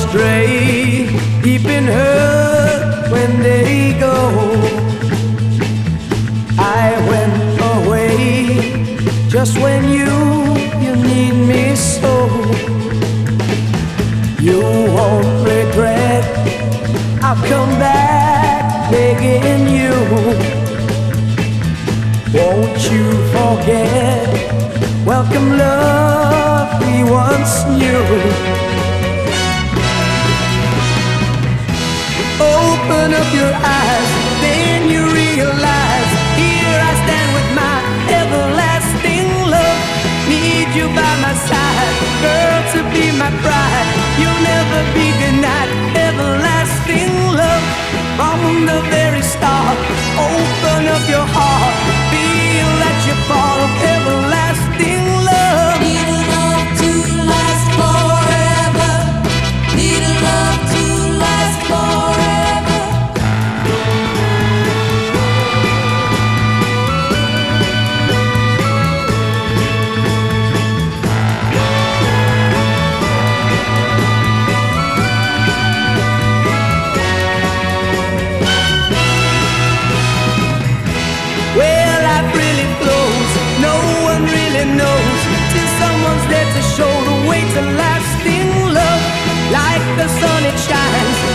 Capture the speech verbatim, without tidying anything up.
astray, deep in hurt when they go. I went away just when you, you need me so. You won't regret, I'll come back begging you. Won't you forget, welcome love we once knew. Open up your eyes, then you realize, here I stand with my everlasting love. Need you by my side, girl, to be my bride. You'll never be denied everlasting love. From the very start, open up your heart, feel that you're part of everlasting love. Need a love to last forever. Need a love to last forever. Well, life really flows, no one really knows, till someone's there to show the way to lasting love. Like the sun it shines,